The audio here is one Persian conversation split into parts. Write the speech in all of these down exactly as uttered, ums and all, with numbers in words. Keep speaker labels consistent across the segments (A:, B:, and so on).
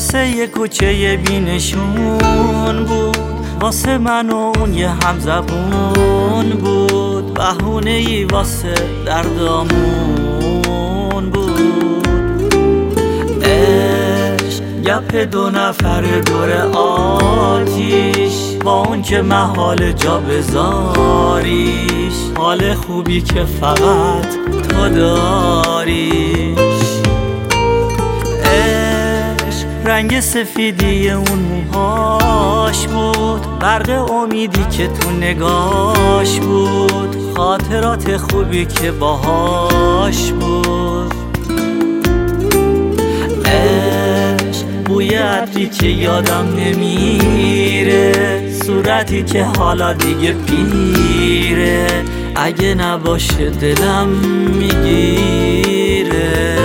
A: مثل یه کوچه بینشون بود، واسه من و اون یه همزبون بود، بهونه ای واسه دردامون بود. عشق گپ دو نفر دور آتیش، با اون که محال جا بذاریش، حال خوبی که فقط تو داریش. رنگ سفیدی اون موهاش بود، برق امیدی که تو نگاش بود، خاطرات خوبی که باهاش بود. عشق بوی عطری که یادم نمیره، صورتی که حالا دیگه پیره، اگه نباشه دلم میگیره.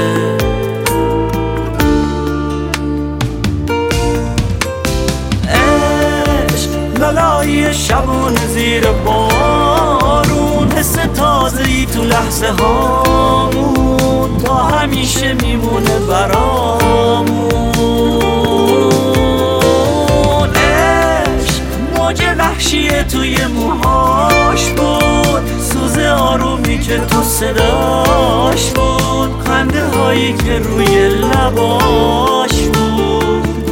A: لالای شبون زیر بارون، حس تازه‌ای تو لحظه هامون، تا همیشه میمونه برامون. عشق موج وحشیه توی موهاش بود، سوز آرومی که تو صداش بود، خنده هایی که روی لباش بود.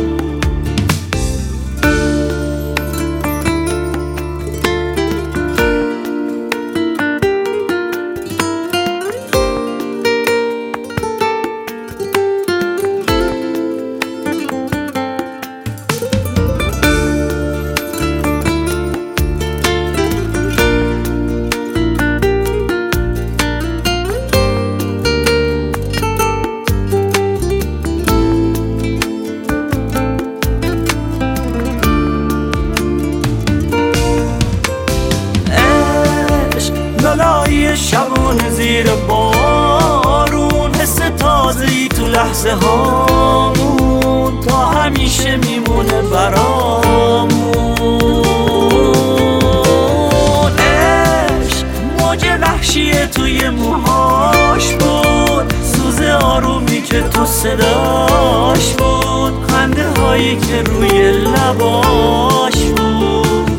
A: لالای شبون زیر بارون، حس تازه‌ای تو لحظه هامون، تا همیشه میمونه برامون. عشق موج وحشیه توی موهاش بود، سوز آرومی که تو صداش بود، خنده هایی که روی لباش بود.